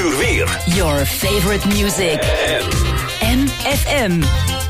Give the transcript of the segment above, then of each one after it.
uur weer. Your favorite music. MFM.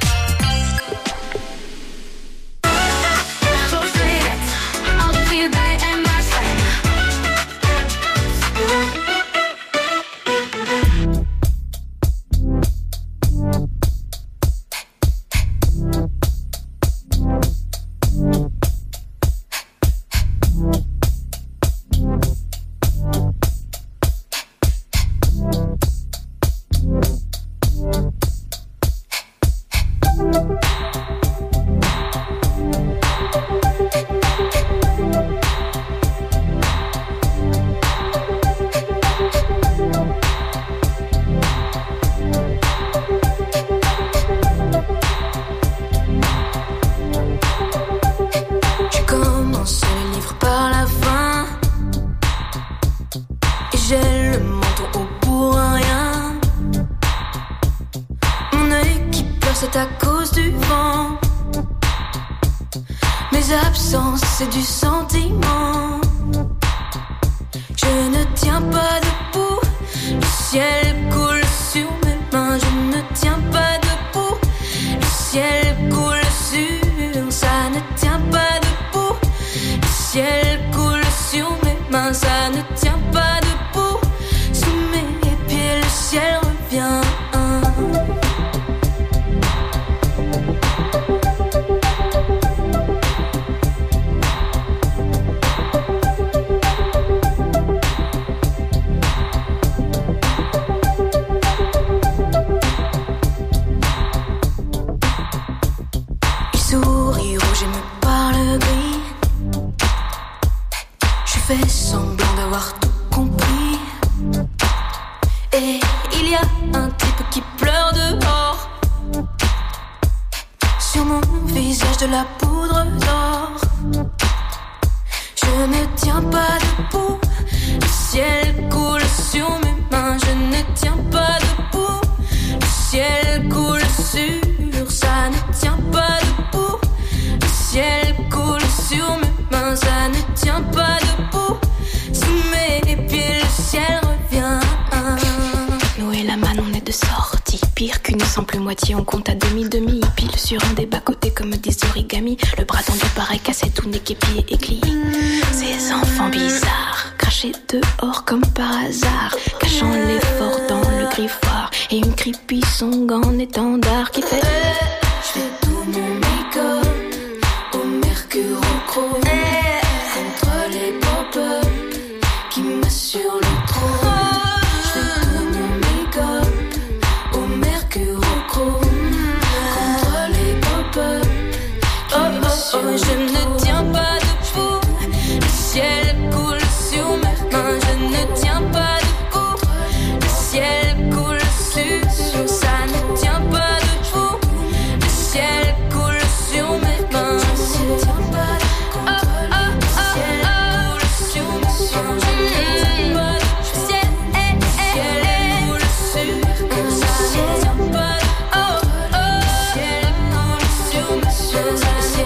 C'est du sentiment. Je ne tiens pas debout. Le ciel coule sur mes mains. Je ne tiens pas debout. Le ciel coule sur. Ça ne tient pas debout. Le ciel coule sur mes mains. Ça ne tient pas debout. Sous mes pieds le ciel revient. De la poudre d'or. Je ne tiens pas debout. Le ciel coule sur mes mains. Je ne tiens pas debout. Le ciel coule sur. Ça ne tient pas debout. Le ciel coule sur mes mains. Ça ne tient pas debout. Sous mes pieds le ciel revient. Nous et la manne on est de sortie. Pire qu'une simple moitié, on compte à demi-demi. Pile sur un des bas-côtés comme des origamis. Le bras tendu pareil cassé, tout n'est qu'épié et glis. Ces enfants bizarres, crachés dehors comme par hasard, cachant l'effort dans le griffoir. Et une creepy song en étendard qui fait je fais tout mon make-up au mercure au chrome, contre les pop-up qui m'assurent le trône. Je fais tout mon make-up au mercure au chrome, contre les pop-up. Je ne tiens pas debout. Le ciel coule sur mes mains. Je ne tiens pas debout. Le ciel coule sur. Ça ne tient pas debout. Le ciel coule sur mes mains. Je ne tiens pas debout. Le ciel coule sur mes mains. Je ne tiens pas debout. Le ciel coule sur. Ça ne tient pas debout. Le ciel coule sur mes mains.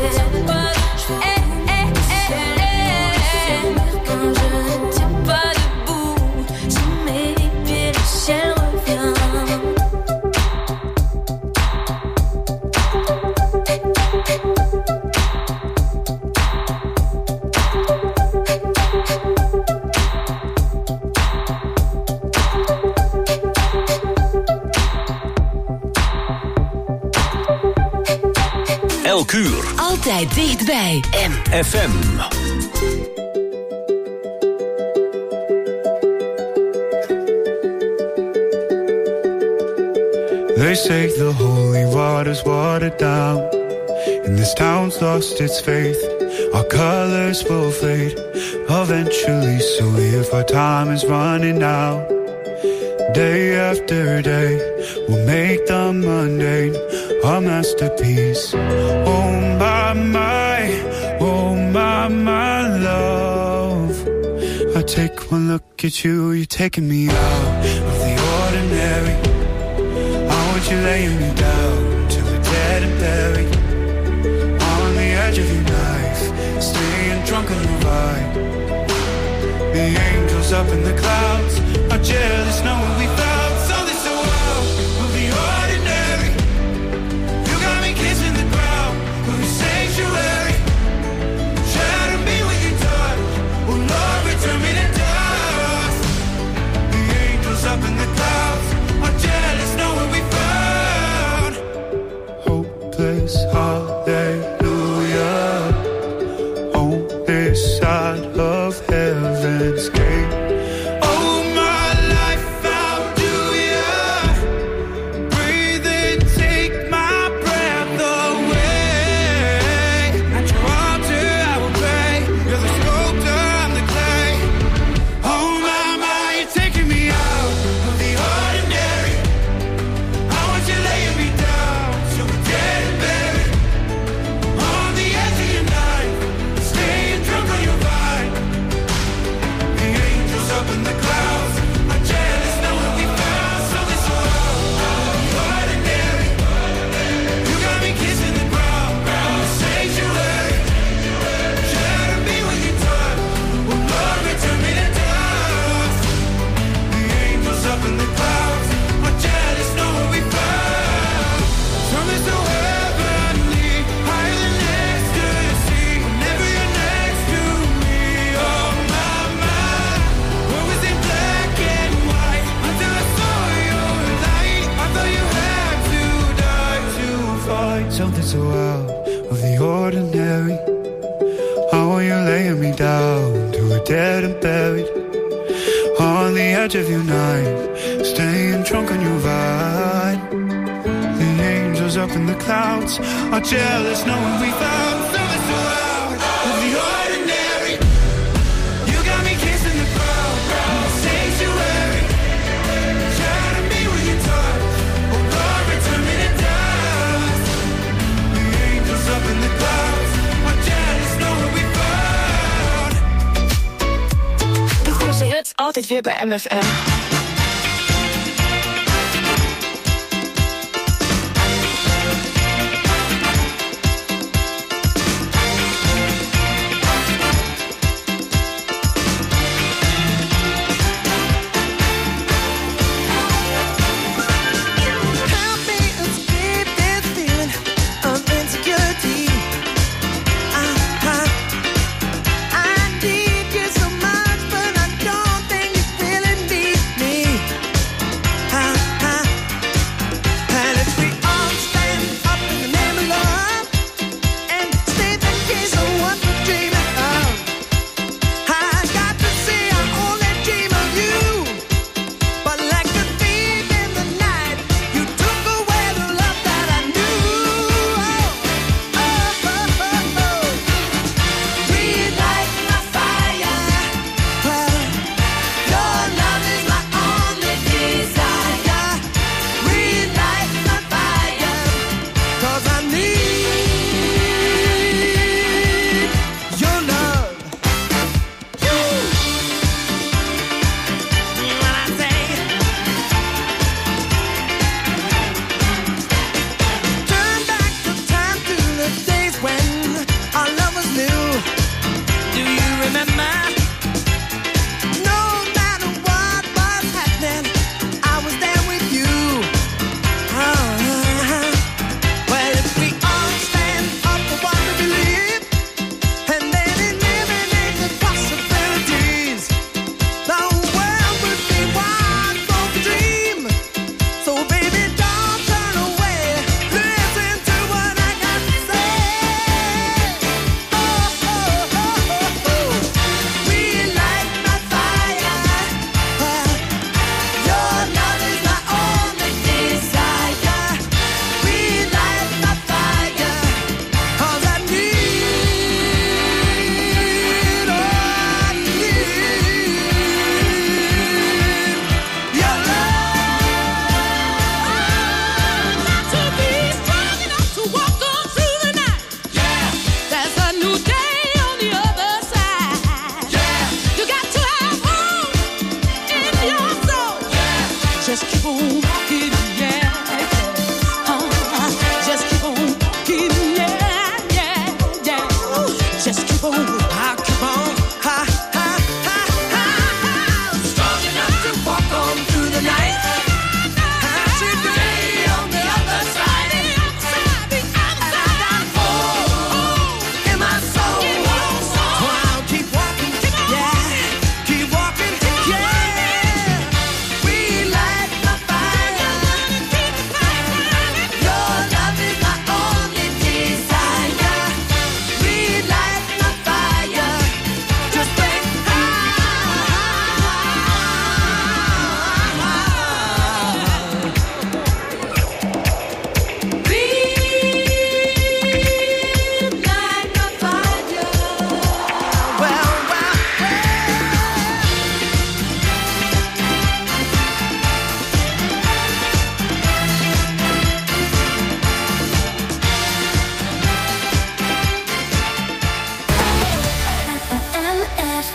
Elk uur. Altijd dichtbij. MFM. They say the holy water's watered down, and this town's lost its faith. Our colors will fade eventually, so if our time is running out, day after day, we'll make the mundane a masterpiece. Oh my love, I take one look at you, you're taking me out of the ordinary. I want you laying me down till we're dead and buried, on the edge of your knife, staying drunk on the ride. The angels up in the clouds are are jealous knowing we found something so wild of the ordinary. You got me kissing the ground of your sanctuary. Shadow me with your touch. Oh Lord, return me to dust. The angels up in the clouds are jealous knowing we found hopeless hallelujah on this side of heaven's gate. Oh my life, how do ya breathe and take my breath away? At your altar I will pray. You're the sculptor, I'm the clay. Oh my, you're taking me out of the ordinary. I want you laying me down so we're dead and buried on the edge of your knife, staying drunk on your vine. The angels up in the clouds are jealous knowing we found something so ordinary. You got me kissing the ground in the sanctuary. Shadow me with your touch. Oh Lord, return me to dust. The angels up in the clouds are jealous knowing we found something so heavenly, higher than ecstasy. Whenever you're next to me, oh my, what was in black and white until I saw your light. I thought you had to die to find something so out of the ordinary. I want you laying me down to a dead and buried on the edge of your knife, staying drunk on your vine. The angels up in the clouds are jealous knowing we found something so out of the ordinary. You got me kissing the ground in the sanctuary. Shadow me with your touch. Oh Lord, return me to dust. The angels up in the clouds are jealous knowing we found. De grootste hits altijd weer bij MFM. Help me escape this feeling of insecurity. I need you so much, but I don't think you really need me.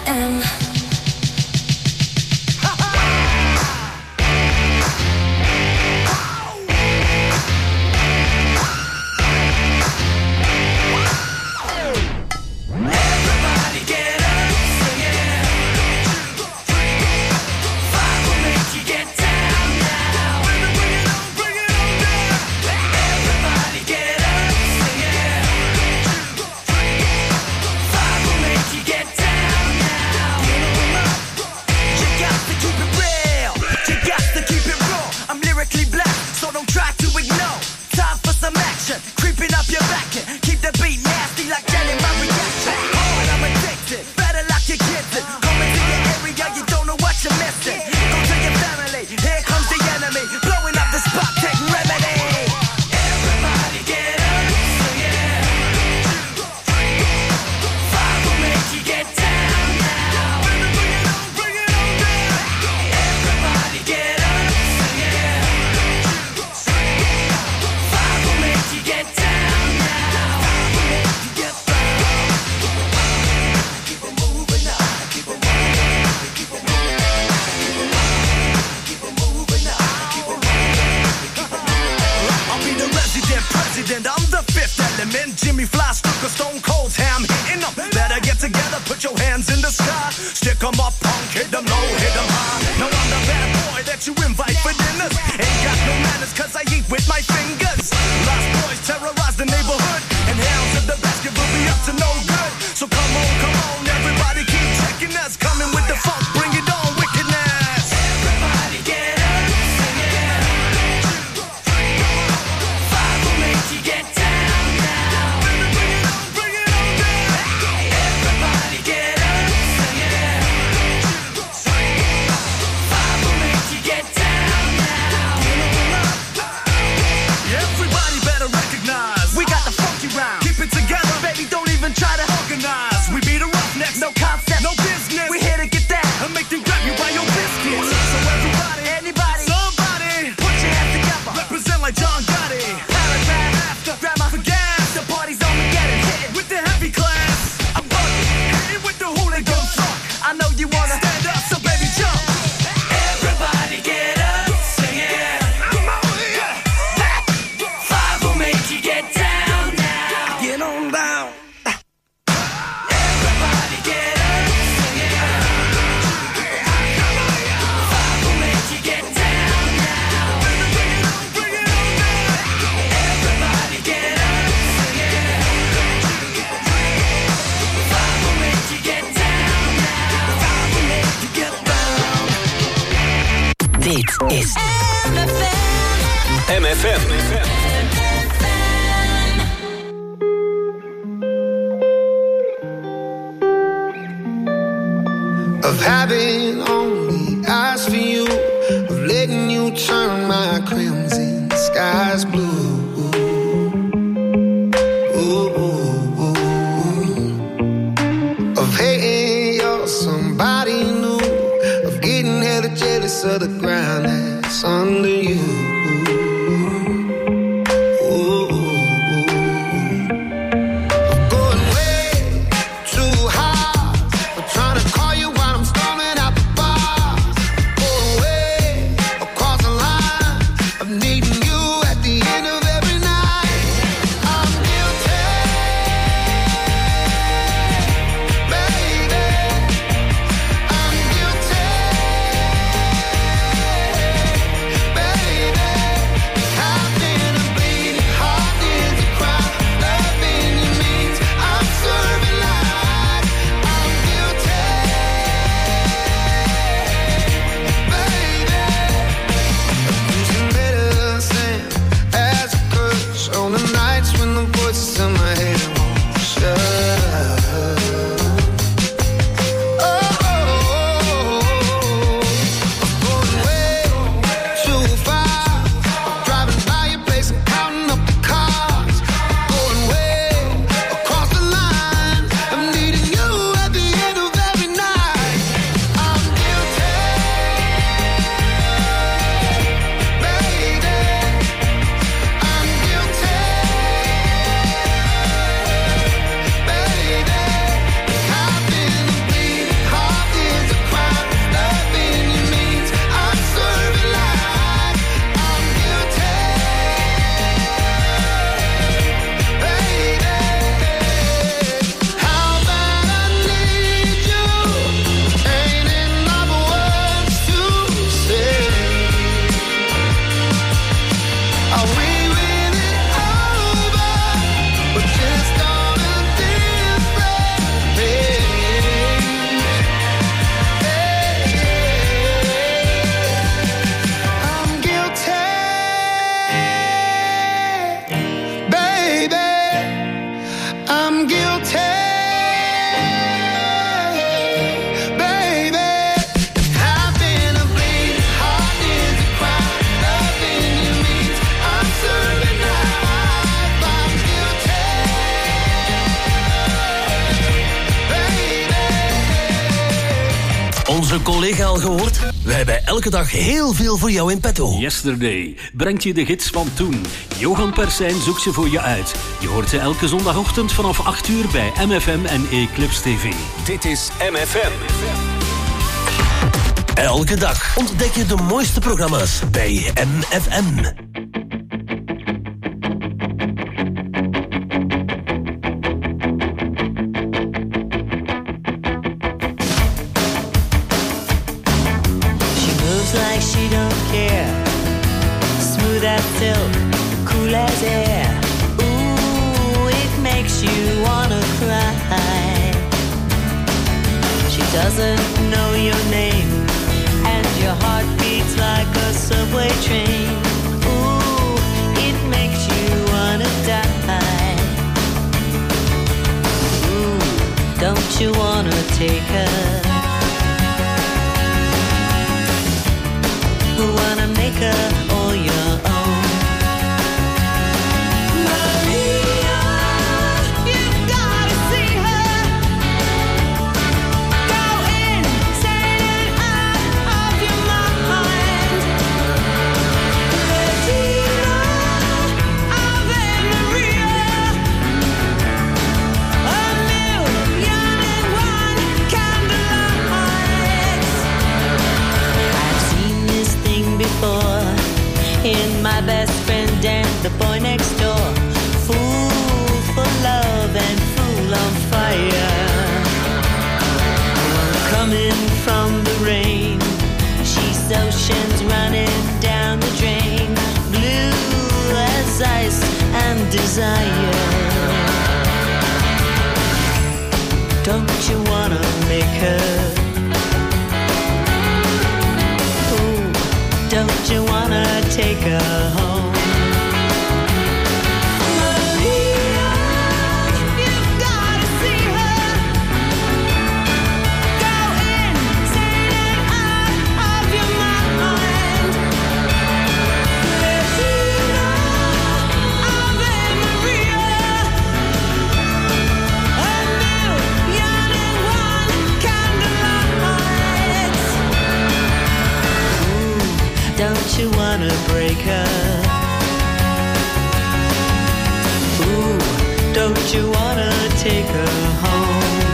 FM. is MFM. Of having only eyes for you, of letting you turn my crimson skies blue. Of hating you're somebody new, of getting hella jealous of the ground that's under you. Baby onze collega al gehoord? We hebben elke dag heel veel voor jou in petto. Yesterday brengt je de gids van toen. Johan Persijn zoekt ze voor je uit. Je hoort ze elke zondagochtend vanaf 8 uur bij MFM en Eclipse TV. Dit is MFM. Elke dag ontdek je de mooiste programma's bij MFM. Like she don't care, smooth as silk, cool as air. Ooh, it makes you wanna cry. She doesn't know your name, and your heart beats like a subway train. Ooh, it makes you wanna die. Ooh, don't you wanna take her? Who wanna make her all your own? Maria, you've gotta see her. Go insane and out of your mind. Regina, Ave Maria. A million and one candlelights. I've seen this before in my best friend and the boy next door. Fool for love and fool on fire. Coming from the rain, she's oceans running down the drain. Blue as ice and desire. Don't you wanna make her? Don't you wanna take her home? Maria, you've gotta see her. Go insane and out of your mind. Regina, Ave Maria. A million and one candlelights. Don't you wanna break her? Ooh, don't you wanna take her home?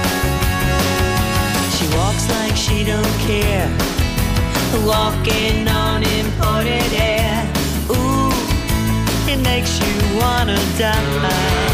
She walks like she don't care, walking on imported air. Ooh, it makes you wanna die.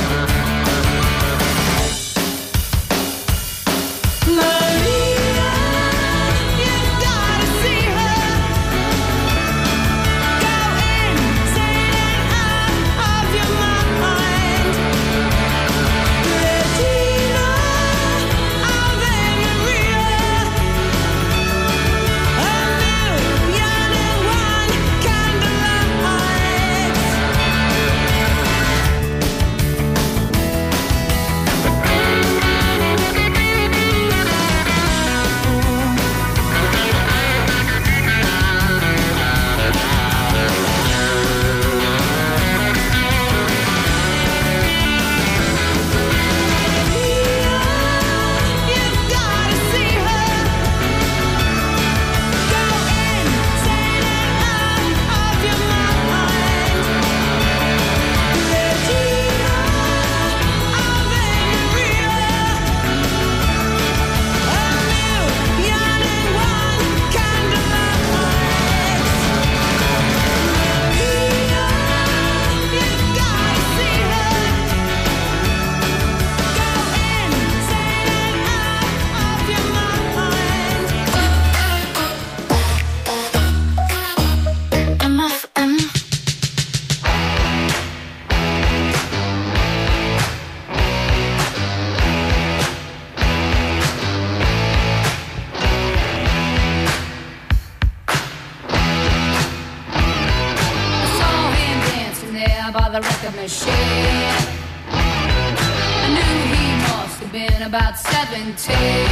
by the record machine. I knew he must have been about 17.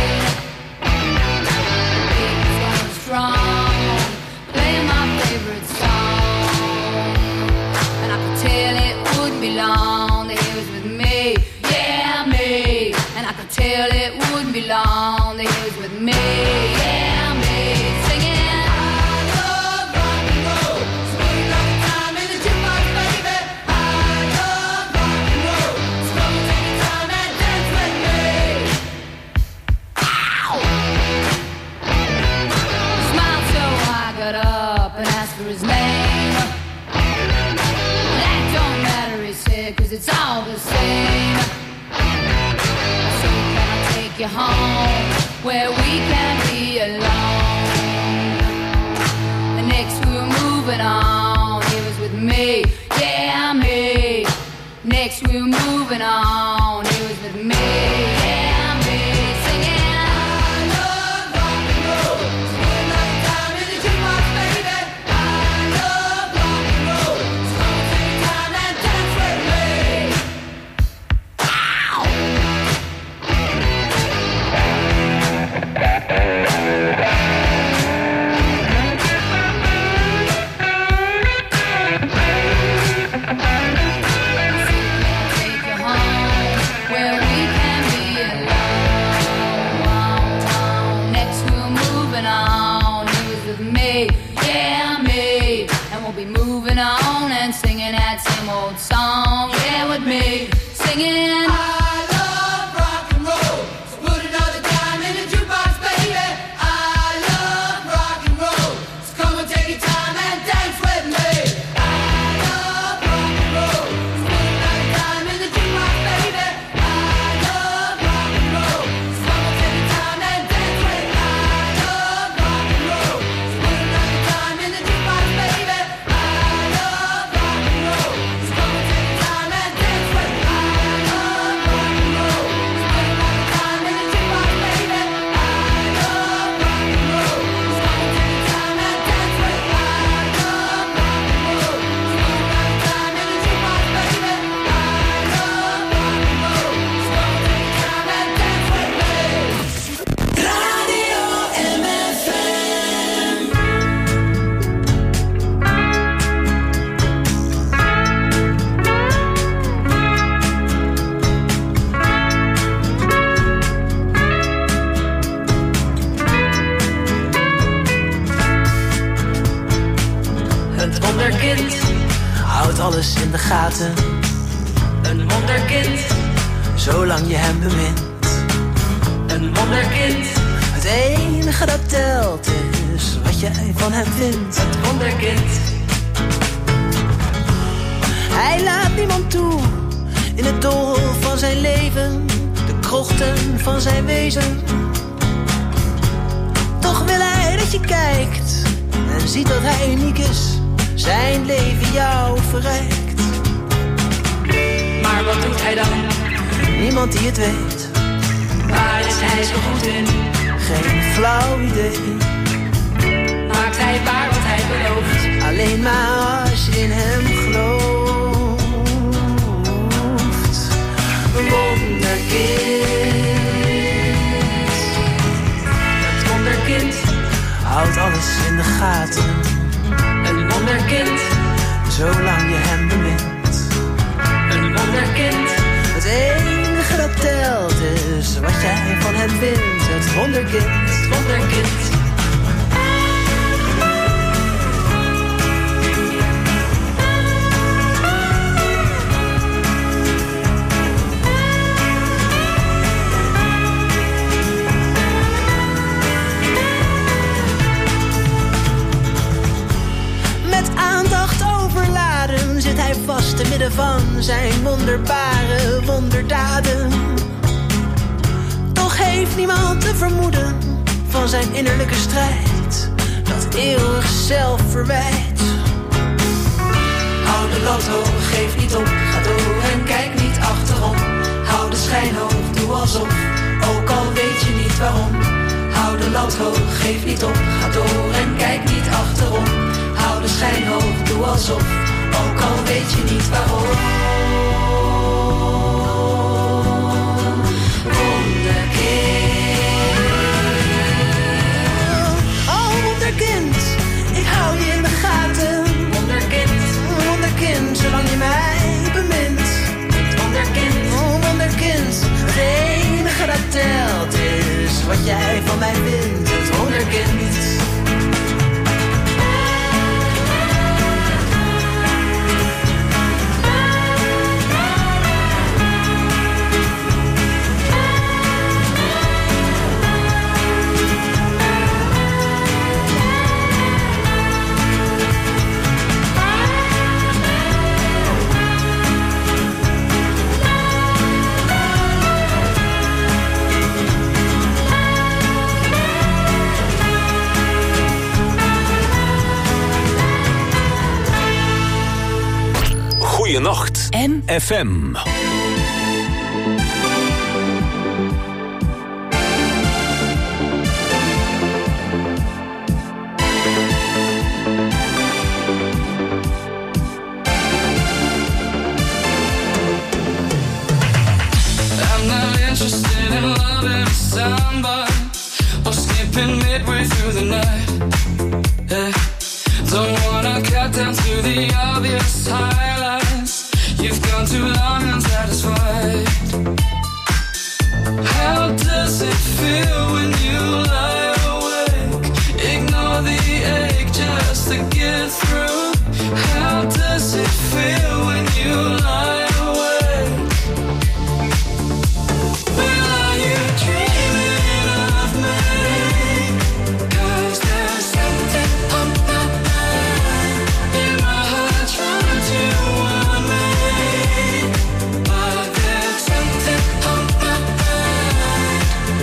He was going strong, playing my favorite song, and I could tell it wouldn't be long that he was with me, yeah, me. And I could could tell it wouldn't be long. He was with me, yeah, me, singing. I love rock and roll. Spend all the time in the jukebox, baby. I love rock and roll. So come and take your time and dance with me. Ow! He smiled so I got up and asked for his name. That don't matter, he said, 'cause it's all the same. I said, can I take you home where we can be alone? And next we were moving on. He was with me, yeah, me. Next we were moving on. He was with me, yeah, me. Singing, I love rock and roll. Spend all the time in the jukebox, baby. I love rock and roll. So come and take your time and dance with me. Ow! Take you home where we can be alone. Next we're moving on. He was with me, yeah, me. And we'll be moving on and singing that same old song, yeah, with me. Singing, I love rock and roll. So put another dime in the jukebox, baby. I love rock and roll. So come and take your time and dance with me. I love rock and roll. So put another dime in the jukebox, baby. I love rock and roll. So come and take your time and dance with me. I love rock and roll. So put another dime in the jukebox, baby. I love rock and roll. So come and take your time and dance with me. I love rock and roll. So put another dime in the jukebox, baby. I love rock and roll. So come and take your time and dance with me. I love rock and roll. So put another dime in the jukebox, baby. I love rock and roll. So come and take your time and dance with me. Radio MFM. Het wonderkind houdt alles in de gaten. Een wonderkind, zolang je hem bemint. Een wonderkind, het enige dat telt is wat jij van hem vindt. Het wonderkind. Hij laat niemand toe in het doolhof van zijn leven, de krochten van zijn wezen. Toch wil hij dat je kijkt en ziet dat hij uniek is, zijn leven jou verrijkt. Maar wat doet hij dan? Niemand die het weet. Waar is hij zo goed in? Geen flauw idee. Maakt hij waar wat hij belooft? Alleen maar als je in hem gelooft. Een wonderkind. Het wonderkind houdt alles in de gaten. Een wonderkind, zolang je hem bemint. Een wonderkind, het enige dat telt is wat jij van hem vindt. Het wonderkind, het wonderkind. Zit hij vast te midden van zijn wonderbare wonderdaden. Toch heeft niemand te vermoeden van zijn innerlijke strijd, dat eeuwig zelfverwijt. Hou de lat hoog, geef niet op, ga door en kijk niet achterom. Hou de schijn hoog, doe alsof, ook al weet je niet waarom. Hou de lat hoog, geef niet op, ga door en kijk niet achterom. Hou de schijn hoog, doe alsof, ook al weet je niet waarom. Wonderkind. Oh, wonderkind, ik hou je in de gaten. Wonderkind, wonderkind, zolang je mij bemint. Wonderkind, oh wonderkind, het enige dat wat jij van mij vindt, het wonderkind. Goeienacht. FM. I'm not interested in loving somebody or skipping midway through the night. Yeah. Don't wanna cut down to the obvious highlights. You've gone too long unsatisfied. How does it feel when you lie awake? Ignore the ache just to get through. How does it feel when you lie awake? Well, are you dreaming of me? 'Cause there's something on my mind. In my heart trying to warn me. But there's something on my mind.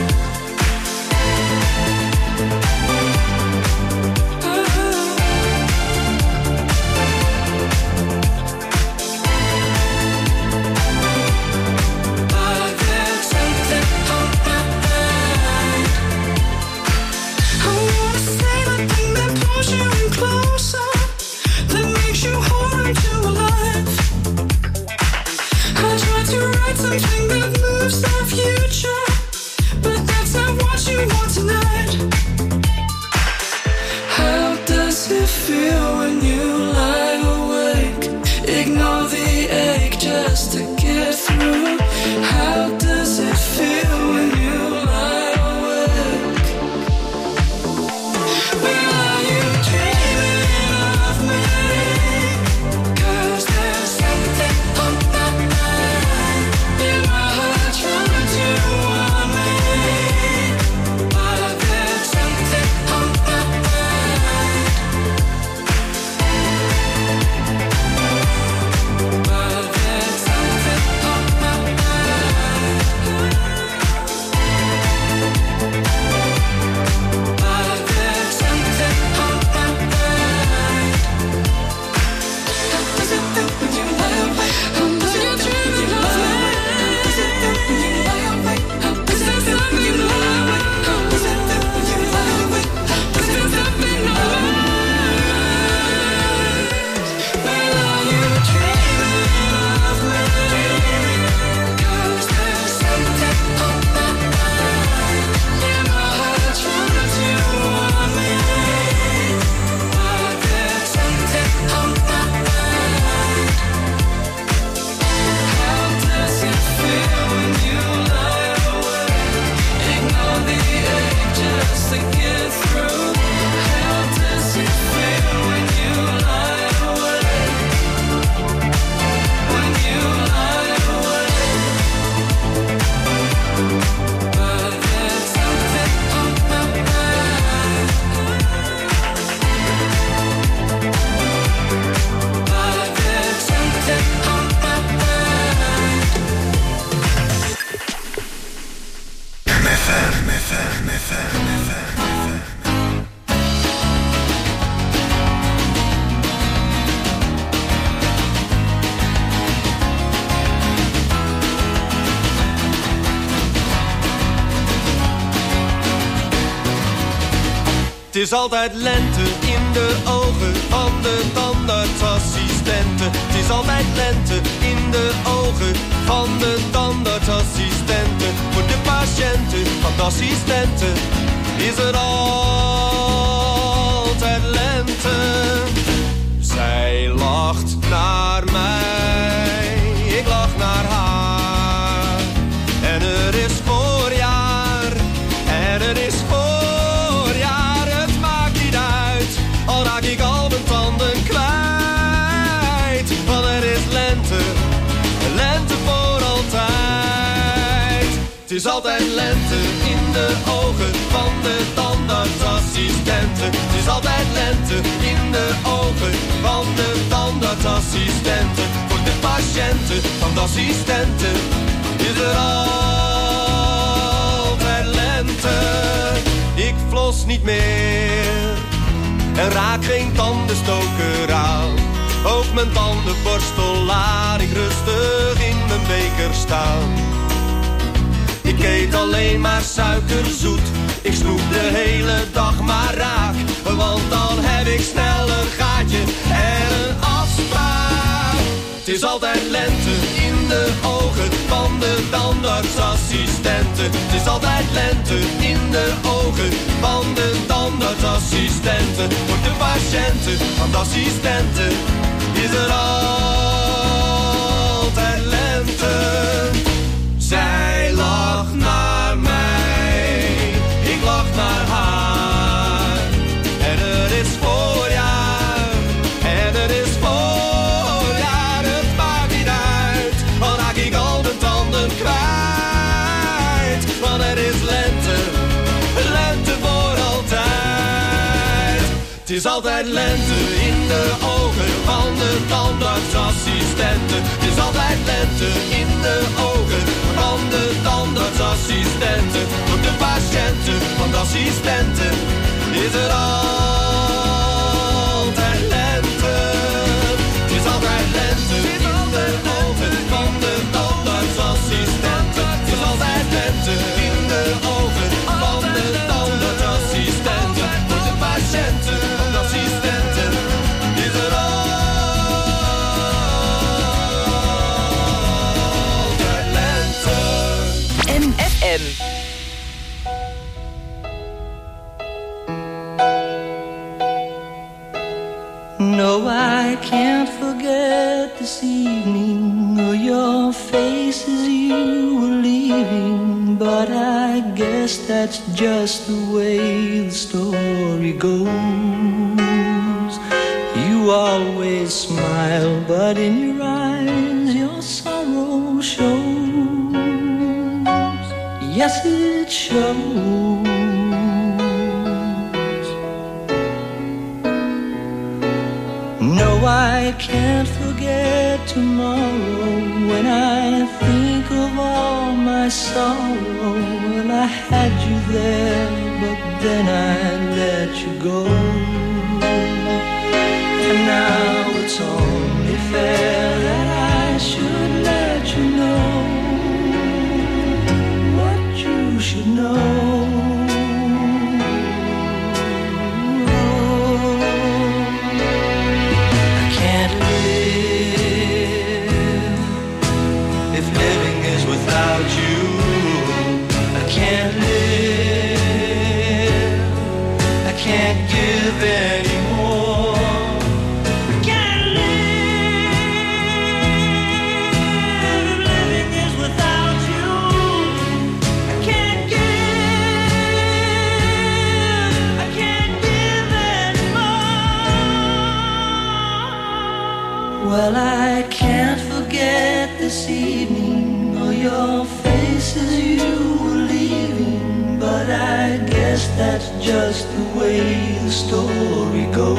But there's something on my mind. I wanna say the thing that pulls you in closer, that makes you harder to alive. I try to write something that moves the future, but that's not what you want tonight. How does it feel when you lie awake? Ignore the ache just to get through. How does it feel when you lie awake? Well, are you dreaming of me? 'Cause there's something on my mind. In my heart trying to warn me. But there's something on my mind. But there's something on my mind. But there's something on my mind. How does it feel when you lie awake? How does it feel when you lie awake? How does it feel when you lie awake? How does it feel when you lie awake? How does it feel when you lie awake? How does it feel when you lie awake? Well, are you dreaming of me? 'Cause there's something on my mind. In my heart trying to warn me. But there's something on my mind. How does it feel when you lie awake? Ignore the ache just to get through. How does it feel when you lie awake? When you lie awake. But there's something on my mind. But there's something on my mind. Het is altijd lente in de ogen van de tandartsassistenten. Het is altijd lente in de ogen van de tandartsassistenten. Voor de patiënten van de assistenten is het altijd lente. Zij lacht naar mij, ik lach naar haar. En er is voorjaar en het is voorjaar, het maakt niet uit. Al raak ik al mijn tanden kwijt. Want het is lente, lente voor altijd. Het is altijd lente in de ogen van de tandartsassistenten. Het is altijd lente in de ogen van de tandartsassistenten. Voor de patiënten van de assistenten is er altijd lente. Ik flos niet meer en raak geen tandenstoker aan. Ook mijn tandenborstel laat ik rustig in mijn beker staan. Ik eet alleen maar suikerzoet. Ik snoep de hele dag maar raak. Want dan heb ik snel een gaatje en een afspraak. Het is altijd lente in de ogen van de tandartsassistenten. Het is altijd lente in de ogen van de tandartsassistenten. Voor de patiënten van de assistenten is er altijd lente. Zij lacht naar mij, ik lach naar haar. En het is voorjaar, en het is voorjaar. Het maakt niet uit, al raak ik al mijn tanden kwijt. Want het is lente, lente voor altijd. Het is altijd lente in de ogen van de tandartsassistenten. Het is altijd lente in de ogen van de tandartsassistenten. Voor de patiënten van de assistenten is er altijd lente. Het is altijd lente in de ogen van de tandartsassistenten. Het is altijd lente in de ogen van de tandartsassistenten. Voor de patiënten van de assistenten is er altijd lente. MFM. No, I can't forget this evening or your face as you were leaving. But I guess that's just the way the story goes. You always smile, but in your eyes your sorrow shows. Yes, it shows. No, I can't forget tomorrow when I think of all my sorrow. Well, I had you there, but then I let you go. And now it's only fair that I should let you know what you should know. Well, I can't forget this evening or your face as you were leaving. But I guess that's just the way the story goes.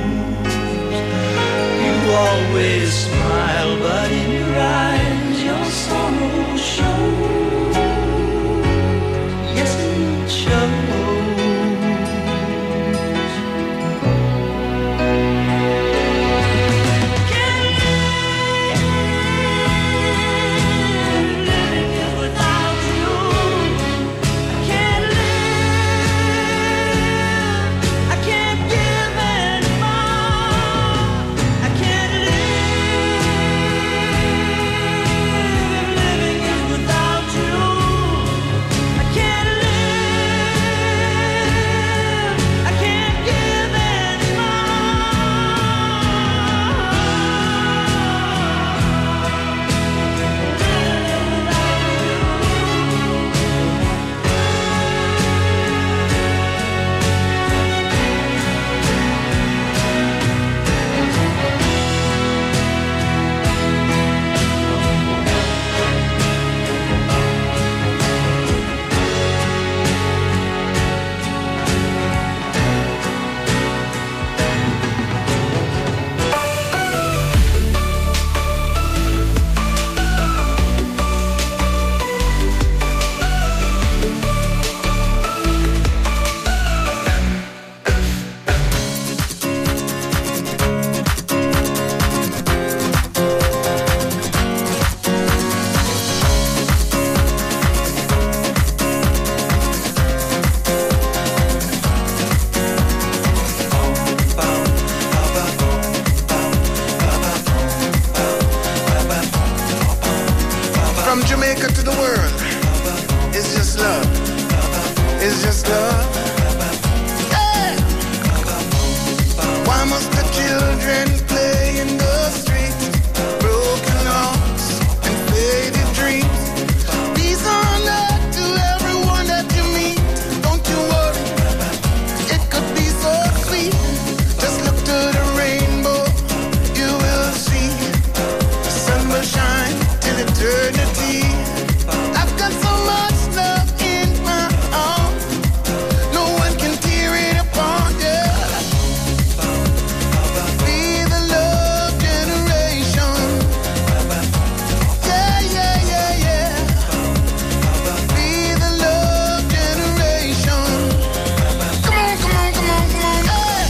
You always smile, but in your eyes your sorrow shows. Yes, it shows. It's just love. Hey. Why must the children play in the streets? Broken hearts and faded dreams. Peace on earth to everyone that you meet. Don't you worry, it could be so sweet. Just look to the rainbow, you will see. The sun will shine till eternity. I've got so much love in my heart, no one can tear it apart, yeah. Be the love generation. Yeah, yeah, yeah, yeah. Be the love generation. Come on, come on, come on, come on, yeah.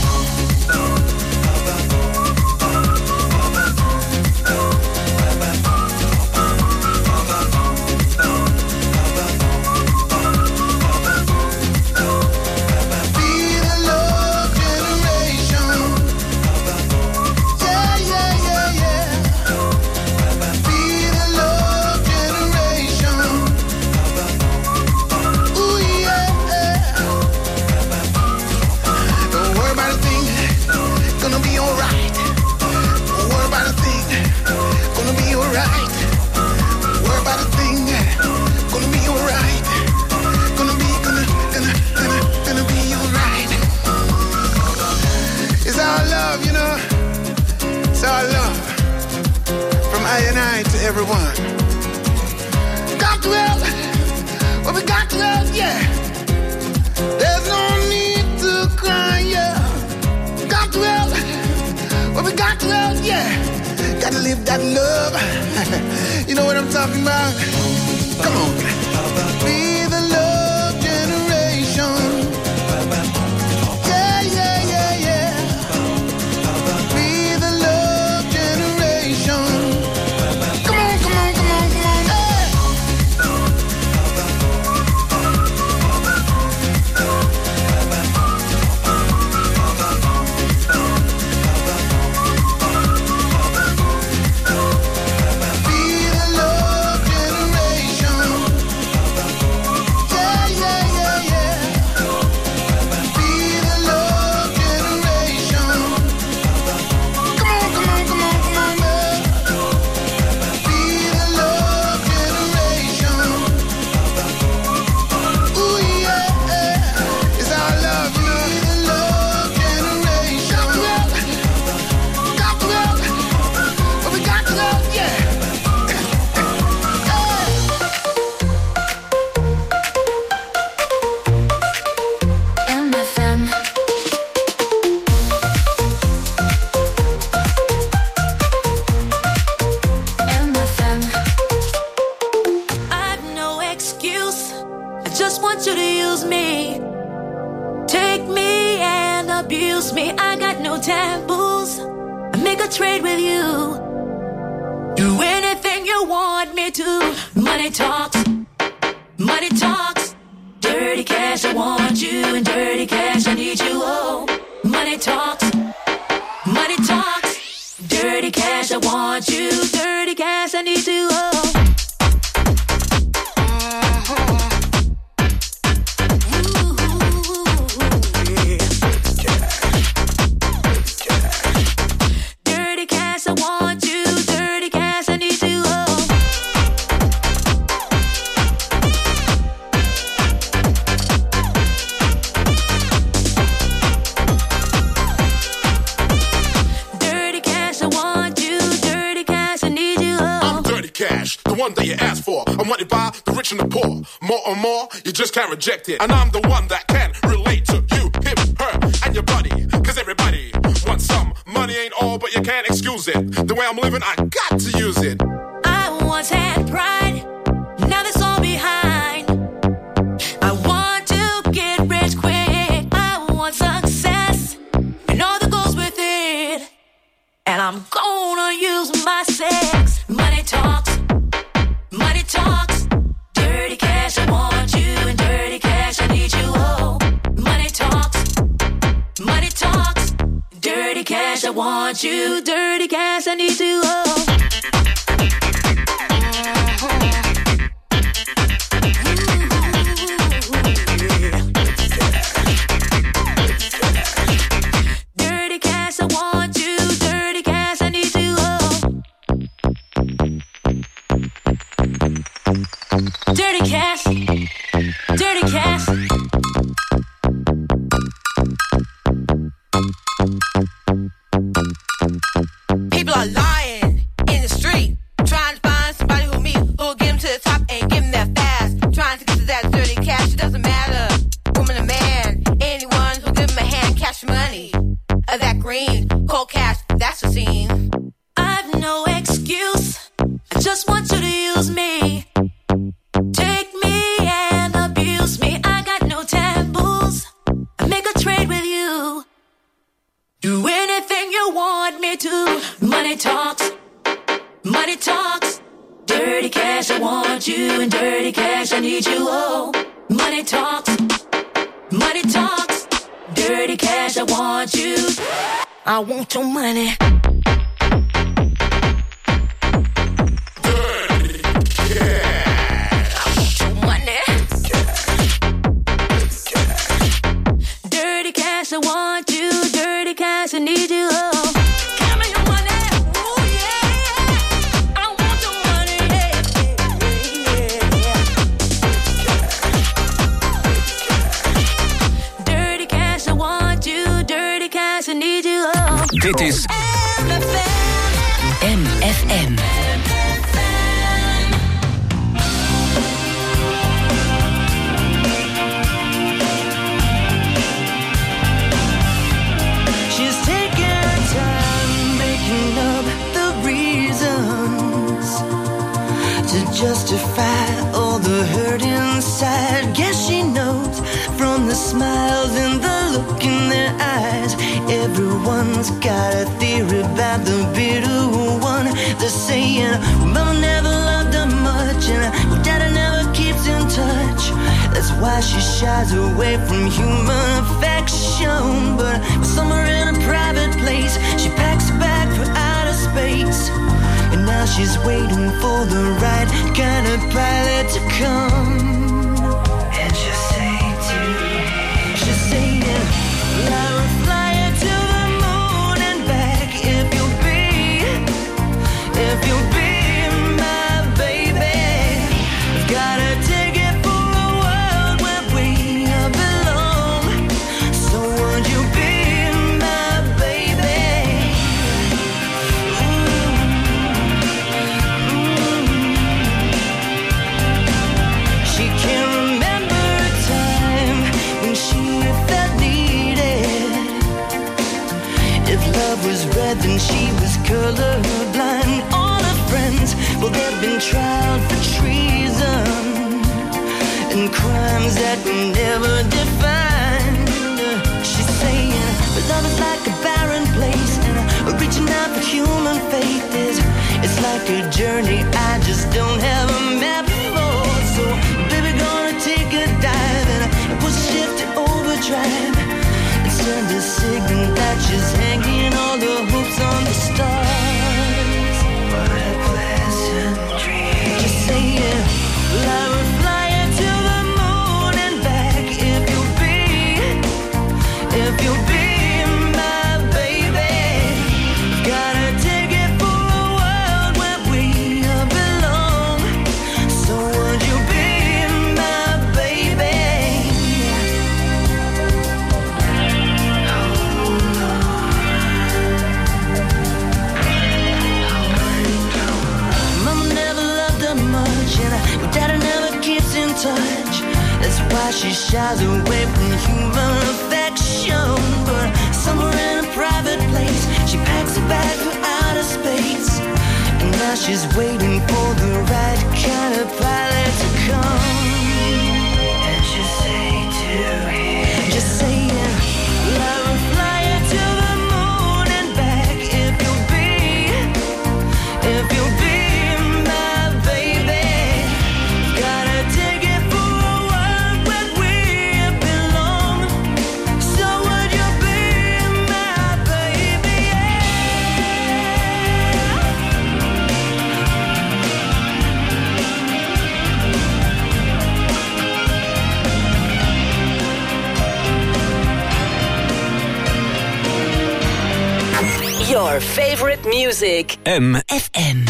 Be the love generation. Yeah, yeah, yeah, yeah. Be the love generation. Ooh, yeah. Don't worry about a thing, gonna be alright. Don't worry about a thing, gonna be alright. Don't worry about a thing, gonna be alright. Gonna be alright. It's our love, you know. It's our love. From I and I to everyone. Got to help. Well, we got to help, yeah. There's no need to cry, yeah. Got to help. Well, we got to help, yeah. Gotta live that love. You know what I'm talking about? Come on. Be the love generation. Yeah, yeah, yeah, yeah. Be the love generation. Come on, come on, come on, come on, hey. Be the love generation. Yeah, yeah, yeah, yeah. Be the love generation. Come on, come on, come on, come on, man. Be the love generation. Ooh, yeah. It's our love, you know. Be the love generation. Got to help. But we got to help, yeah. MFM. MFM. I've no excuse. I just want you to use me. Take me and abuse me. I got no taboos. I make a trade with you. Do anything you want me to. Money talks. Money talks. Dirty cash, I want you. And dirty cash, I need you. Oh, money talks. Money talks. Dirty cash, I want you. Dirty cash, I need you. Oh. Dirty cash, I want you. Dirty cash, I need you. Oh. Dirty cash, I want you. Dirty cash, I need you. Oh. I'm dirty cash, the one that you asked for. I'm wanted by the rich and the poor. More and more, you just can't reject it. And I'm the one that can relate to you, him, her, and your buddy. Cause everybody wants some. Money ain't all, but you can't excuse it. The way I'm living, I got to use it. I once had pride, now that's all behind. I want to get rich quick. I want success and all that goes with it. And I'm gonna use my sex. Money talks. Money talks. Dirty cash, I want you. And dirty cash, I need you. Oh, money talks. Money talks. Dirty cash, I want you. Dirty cash, I need you. Oh. People are lying in the street, trying to find somebody who'll get them to the top and give them that fast. Trying to get to that dirty cash, it doesn't matter, woman or man. Anyone who'll give them a hand, cash money, that green, cold cash, that's the scene. I've no excuse, I just want you to use me. Take me and abuse me, I got no taboos. I make a trade with you. Do anything you want me to. Money talks, money talks. Dirty cash, I want you, and dirty cash, I need you. Oh, money talks, money talks. Dirty cash, I want you. I want your money. Dirty cash, I want you. Dirty cash, I need you. Oh, give me your money. Ooh, yeah. I want your money. Yeah. Dirty cash, I want you. Dirty cash, I need you. Oh. Dit is MFM. Justify all the hurt inside. Guess she knows from the smiles and the look in their eyes. Everyone's got a theory about the bitter one. They're saying, well, mama never loved her much, and well, daddy never keeps in touch. That's why she shies away from human affection. But somewhere in a private place, she packs a bag for outer space. And now she's waiting for the right kind of pilot to come. And she'll say to me, she'll say, well, I will fly you to the moon and back if you'll be my baby. I've got a ticket for a world where we belong. So would you be my baby? She can't remember a time when she felt needed. If love was red, then she was colorblind. All her friends, well, they've been tried for treason and crimes that were never defined. She's saying, but love is like a barren place, and reaching out for human faith it's like a journey I just don't have a map for. So, baby, gonna take a dive and push shift to overdrive and send a signal that she's hanging all the hopes on the stars. What a pleasant dream. Just saying, well, I will fly you to the moon and back if you'll be my baby. Got a ticket for a world where we belong. So would you be my baby? Mama never loved her much, and daddy never keeps in touch. That's why she shies away from human affection. But somewhere in a private place, she packs a bag for outer space. And now she's waiting for the right kind of pilot to come. And she'll say to him, just saying, well, I will fly you to the moon and back if you'll be my baby. Got a ticket for a world where we belong. So would you be my baby? Your favorite music. MFM.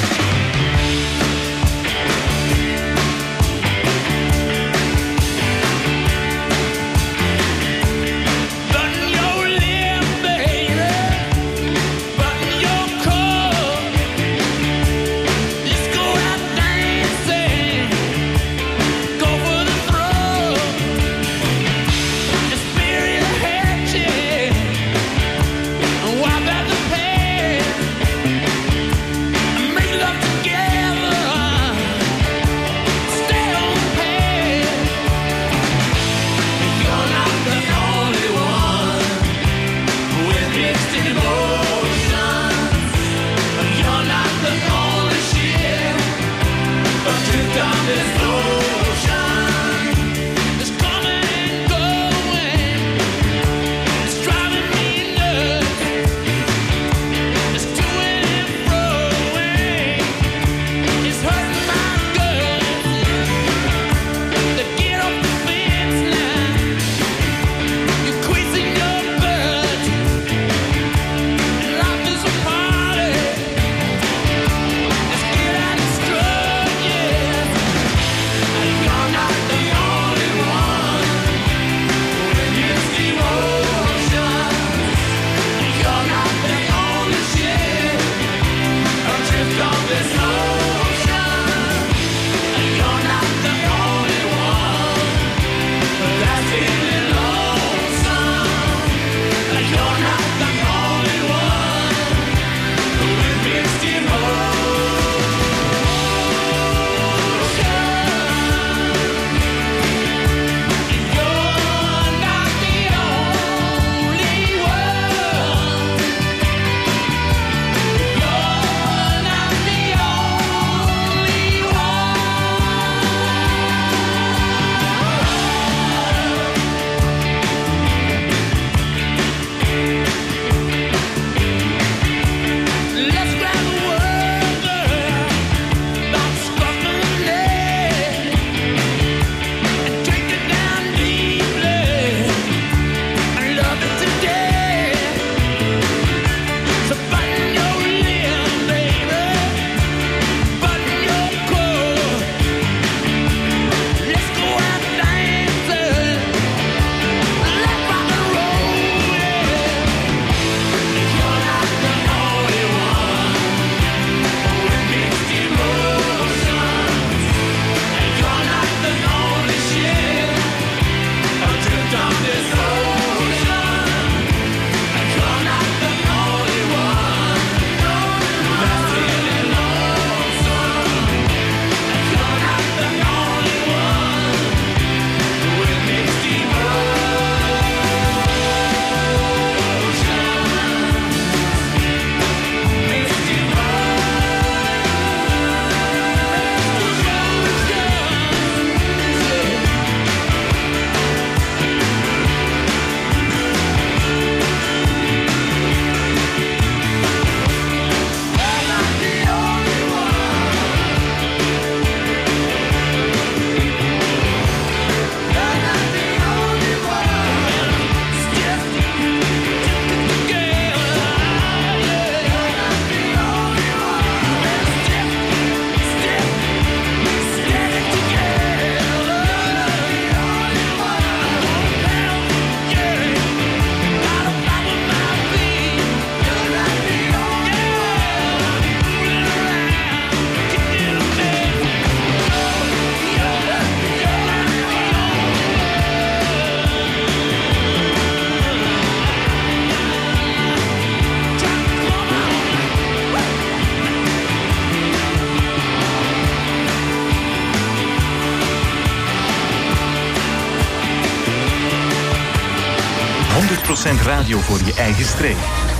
100% radio voor je eigen streek.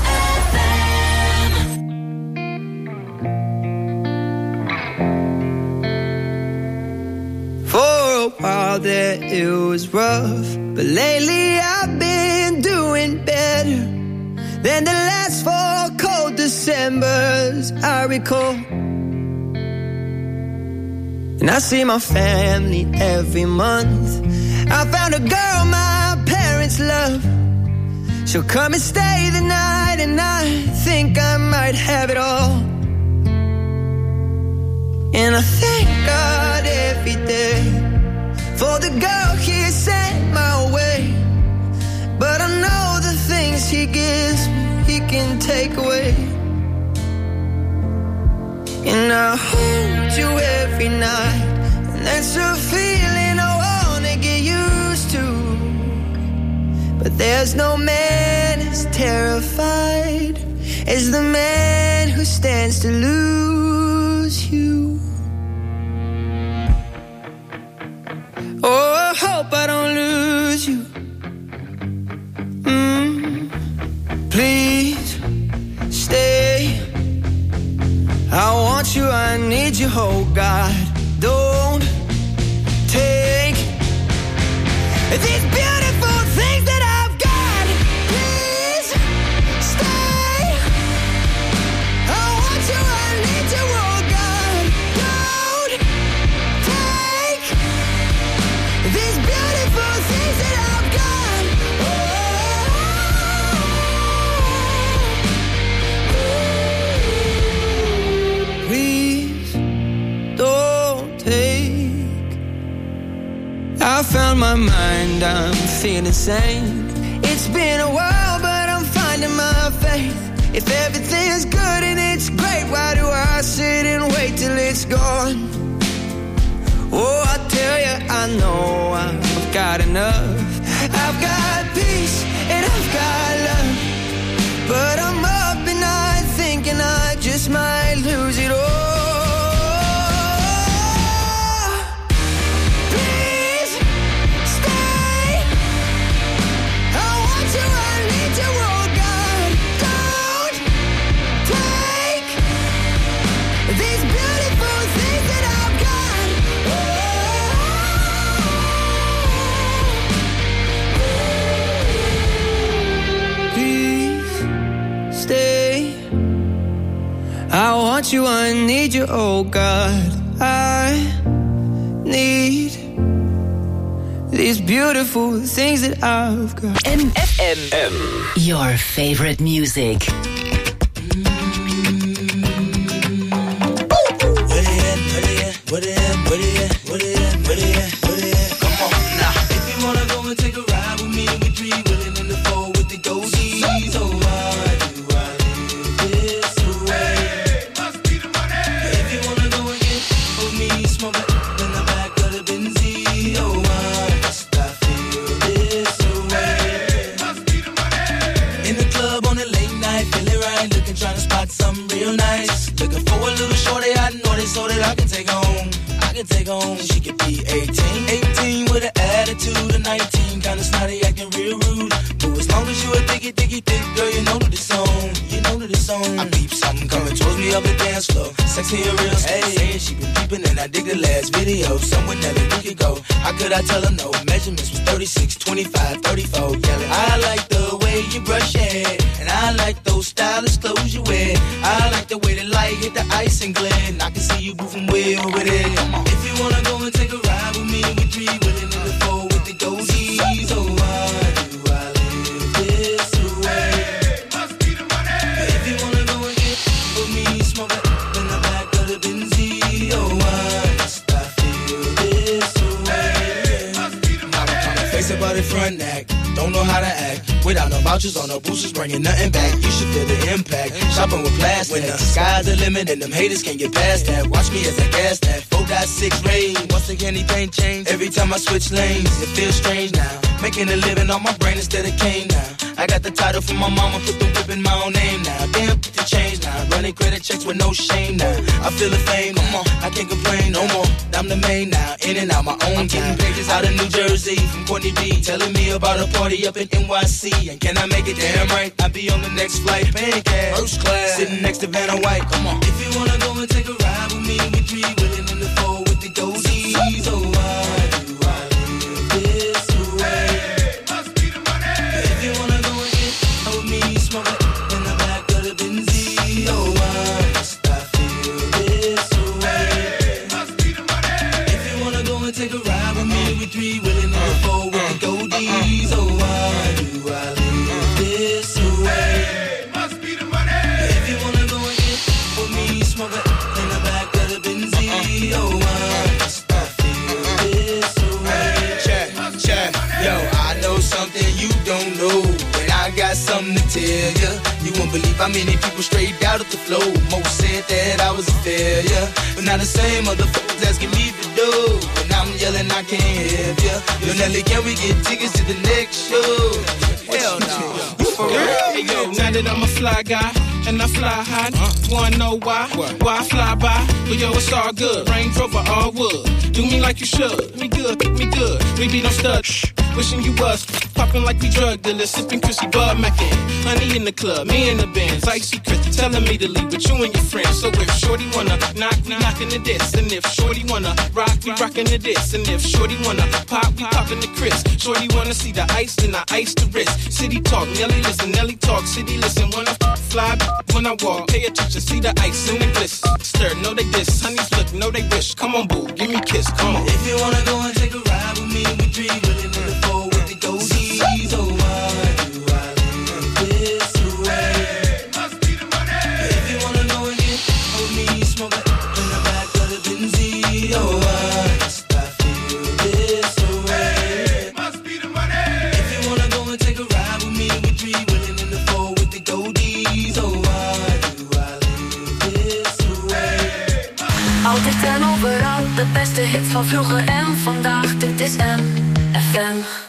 For a while there it was rough, but lately I've been doing better than the last 4 cold Decembers I recall. And I see my family every month. I found a girl my parents love. She'll come and stay the night, and I think I might have it all. And I thank God every day for the girl He sent my way. But I know the things He gives me, He can take away. And I hold you every night, and that's a feeling I wanna get used to. But there's no man as terrified as the man who stands to lose you. Oh, I hope I don't lose you. Please stay. I want you, I need you, oh God. Don't take these beautiful things that I've got. Please stay. I want you, I need you, oh God. Don't take these beautiful things that I've got. Please don't take. I found my mind, I'm feeling sane. It's been a while, but I'm finding my faith. If everything's good and it's great, why do I sit and wait till it's gone? Oh, I tell you, I know I've got enough. I've got peace and I've got love. But I'm up and I'm thinking I just might lose it all. Please stay. I want you, I need you, oh God. Don't take these beautiful things that I've got. Please stay. I want you, I need you, oh God. I need these beautiful things that I've got. MFM. Your favorite music. Come on now. If you wanna go and take a ride with me, we three willing in the four with the goatees. Oh, why do I live this way? Must be the money. If you wanna go and get with me, smoke it in the back of the Benz. Oh, why must I feel this way? Must be the money. In the club on a late night, feeling right, looking, trying to spot something real nice. Looking for a little shorty I know this so that I can take home. Take home, she could be 18 with an attitude of 19, kinda snotty, acting real rude. But as long as you a thick, girl, you know that it's on. You know that it's on. I peep something coming towards me up the dance floor. Sexy and real, saying she been peeping, and I dig the last video. Somewhere that we could go. How could I tell her no? Measurements was 36, 25, 34. Yelling, I like the way you brush your hair, and I like those stylish clothes you wear. I like the way the light hit the ice and glare, and I can see you moving way over there. Come on. If you wanna go and take a ride with me, we three willing in the four with the goatees. Oh, why do I live this way? Must be the money. If you wanna go and get with me, smoke it in the back of the Benz. Oh, why must I feel this way? Must be the money. Face about it front neck, don't know how to act. Without no vouchers or no boosters, bringing nothing back. You should feel the impact. Shopping with plastic. When the sky's the limit and them haters can't get past that. Watch me as I gas that 4.6 range. Once again, anything change. Every time I switch lanes, it feels strange now. Making a living on my brain instead of cane now. I got the title from my mama, put the whip in my own name now. Damn, put the change now. Running credit checks with no shame now. I feel the fame, come on, I can't complain no more. I'm the main now, in and out my own. I'm getting pages out of New Jersey from Courtney B, telling me about a party up in NYC. And can I make it? Damn right, I'll be on the next flight, paying cash, first class, sitting next to Vanna White. Come on. If you wanna go and take a ride with me, we three willing in the four with the goldies. Oh, why do I live this way? Must be the money. If you wanna go and get with me, smoke it in the back of the Benzie. Oh, why must I feel this way? Must be the money. If you wanna go and take a ride with me, we three willing in the four with the goldies. Oh, why do I live this way? Must be the money. If you wanna go and get with me, smoke it in the back of the Benzie. Oh, why must I feel this way? Check. Yo, I know something you don't know, and I got something to tell ya. You won't believe how many people straight out of the flow. Most said that I was a failure, but now the same motherfuckers asking me for dough. And I'm yelling I can't help ya. Yo, Nelly, can we get tickets to the next show? Hell no. For real? Hey, yo, now that I'm a fly guy and I fly high, wanna know why? Why I fly by? But yo, it's all good. Range Rover, all wood. Do me like you should. Me good. We be no stud. Wishing you was popping like we drug dealers, sipping Chrissy Bud Mackin. Honey in the club, me in the Benz, icy Chris telling me to leave with you and your friends. So if Shorty wanna knock, we knockin' the diss. And if Shorty wanna rock, we rockin' the diss. And if Shorty wanna pop, we poppin' the Chris. Shorty wanna see the ice, then I ice the wrist. City talk, Nelly listen, Nelly talk, city listen. When I fly, when I walk, pay attention, see the ice in the bliss. Stir, know they diss, honeys look, know they wish. Come on, boo, give me a kiss, come on. If you wanna go and take a ride with me, we three willing in the four with the goldies. Oh, why do I live this way? Must be the money. If you wanna go and get with me, smoke it in the back of the Benzie. Oh, why must I feel this way? Must be the money. If you wanna go and take a ride with me, we three willing in the four with the goldies. Oh, why do I live this way? Altijd en overal, de beste hits van vroeger en vandaag. Dit is MFM.